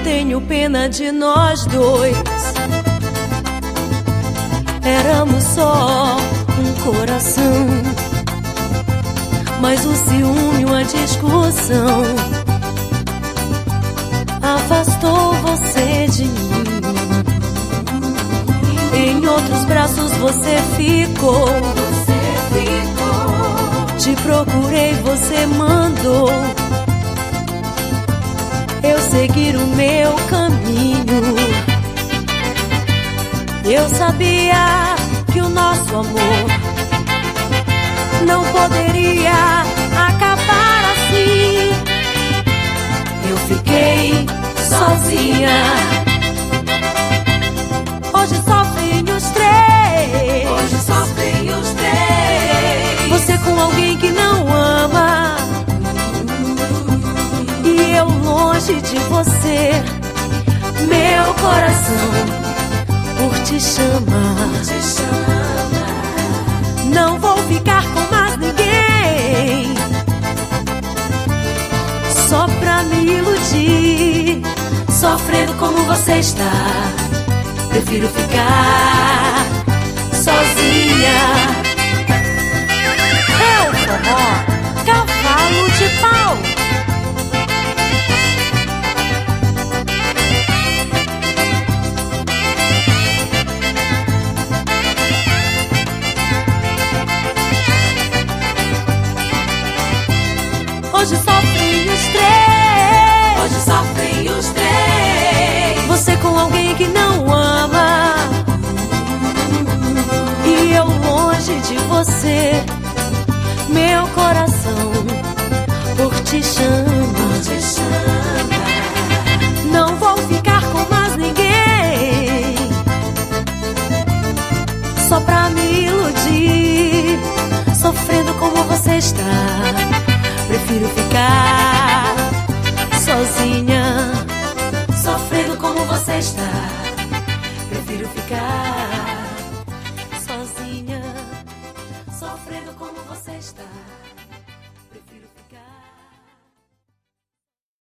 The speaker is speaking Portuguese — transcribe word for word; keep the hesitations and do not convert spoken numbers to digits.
tenho pena de nós dois. Éramos só um coração, mas o ciúme, uma discussão, afastou você de mim. Em outros braços você ficou. Você ficou. Te procurei, você mandou eu seguir o meu caminho. Eu sabia que o nosso amor não poderia acabar assim. Eu fiquei sozinha. Hoje sofrem os três. Hoje sofrem os três. Você com alguém que não ama, e eu longe de você. Meu coração por te chamar, Te chama. não vou ficar com mais ninguém, só pra me iludir. Sofrendo como você está, prefiro ficar sozinha. É o forró, cavalo de pau. Hoje sofrem os três. Hoje sofrem os três. Você com alguém que não ama, e eu longe de você. Meu coração por te chama, Te chama. não vou ficar com mais ninguém, só pra me iludir. Sofrendo como você está, prefiro ficar sozinha.